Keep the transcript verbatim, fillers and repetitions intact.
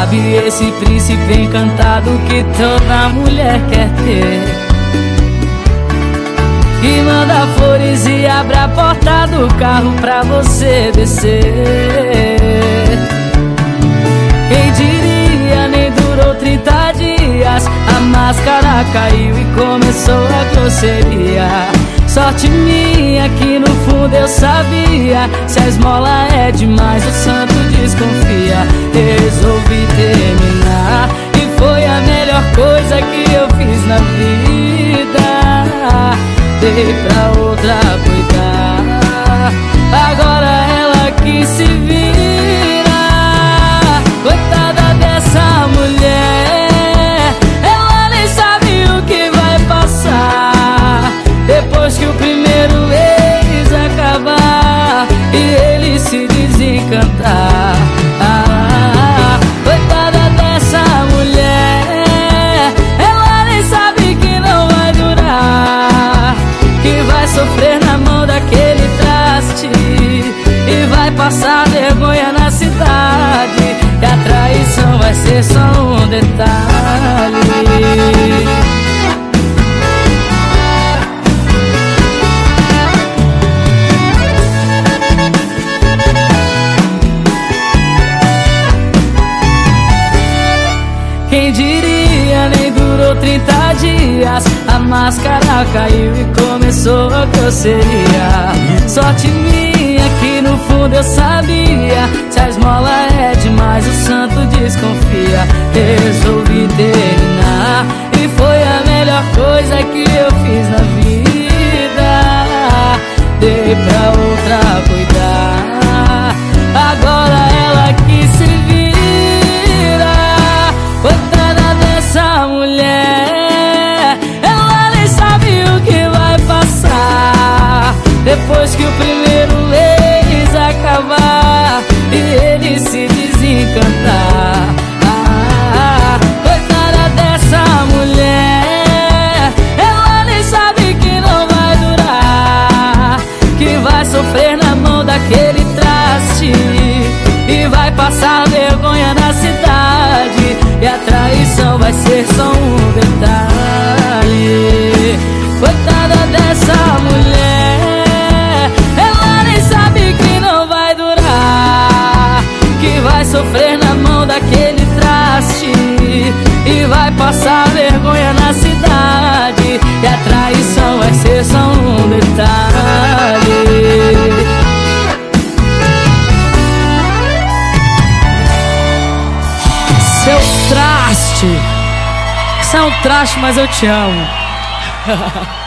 sabe, esse príncipe encantado que toda mulher quer ter, que manda flores e abre a porta do carro pra você descer. Quem diria, nem durou trinta dias, a máscara caiu e começou a grosseria. Sorte minha que no fundo eu sabia, se a esmola é demais o santo desconfia. Resolvi terminar e foi a melhor coisa que eu fiz na vida. Dei pra outra cuidar, agora ela que se vira. Coitada dessa mulher, ela nem sabe o que vai passar depois que o primeiro ex acabar e ele se desencantar. Ah, coitada dessa mulher, ela nem sabe que não vai durar, que vai sofrer na mão daquele traste e vai passar vergonha na cidade, e a traição vai ser só um detalhe. Quem diria, nem durou trinta dias, a máscara caiu e começou a grosseria. Sorte minha que no fundo eu sabia, se a esmola é demais o santo desconfia. Resolvi terminar e foi a melhor coisa que eu fiz na vida. Dei pra outra cuidar, agora ela que se vira. Coitada dessa mulher, ela nem sabe o que vai passar depois que o primeiro ex acabar e ele se desencantar. Ah, coitada dessa mulher, ela nem sabe que não vai durar, que vai sofrer na mão daquele traste e vai passar vergonha na cidade, e a traição vai ser só um detalhe. Coitada dessa mulher, ela nem sabe que não vai durar, que vai sofrer na mão daquele traste e vai passar vergonha na cidade, e a traição vai ser só um detalhe. Seu traste, você é um traste, mas eu te amo.